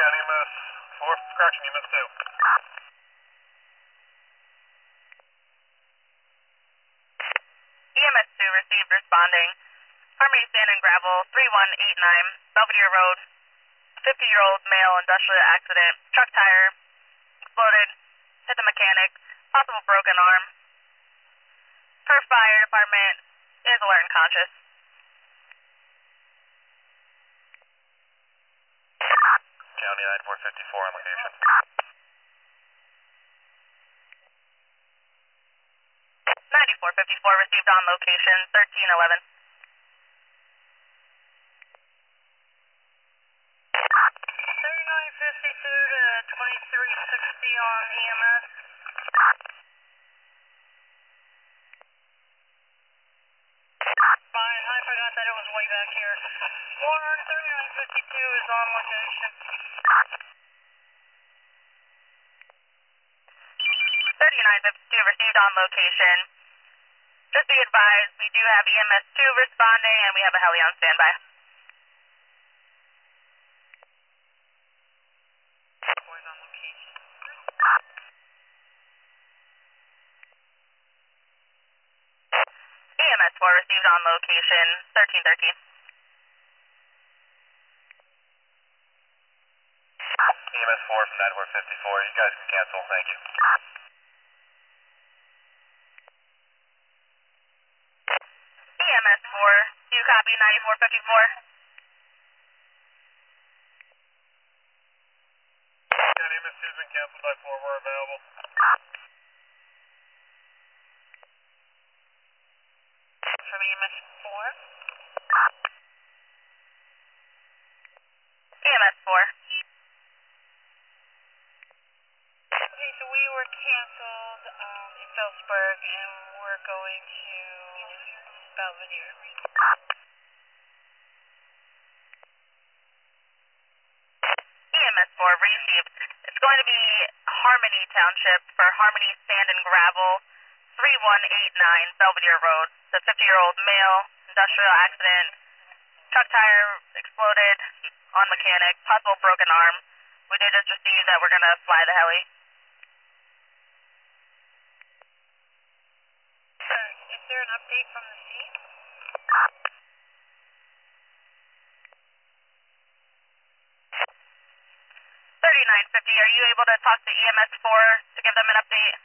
County EMS 4, correction, EMS 2. EMS 2 received responding. Harmony Sand and Gravel, 3189, Belvedere Road. 50-year-old male industrial accident. Truck tire exploded, hit the mechanic, possible broken arm. Perth Fire Department is alert and conscious. County 9454 on location. 9454 received on location, 1311. 3952 to 2360 on EMS. Fine, I forgot that it was way back here. Warren, 3952 is on location. 3952 received on location. Just be advised, we do have EMS 2 responding and we have a heli on standby. Boys on location. EMS 4 received on location, 1313. EMS 4 from 9454, you guys can cancel, thank you. EMS 4, do you copy 9454? County EMS 2 has been canceled by 4, we're available. From EMS 4? EMS 4. Okay, so we were canceled in Phillipsburg and we're going to Belvedere. EMS 4 received. It's going to be Harmony Township for Harmony Sand and Gravel, 3189 Belvedere Road. The 50-year-old male, industrial accident, truck tire exploded on mechanic, possible broken arm. We did just receive that we're going to fly the heli. Is there an update from the scene? 3950, are you able to talk to EMS 4 to give them an update?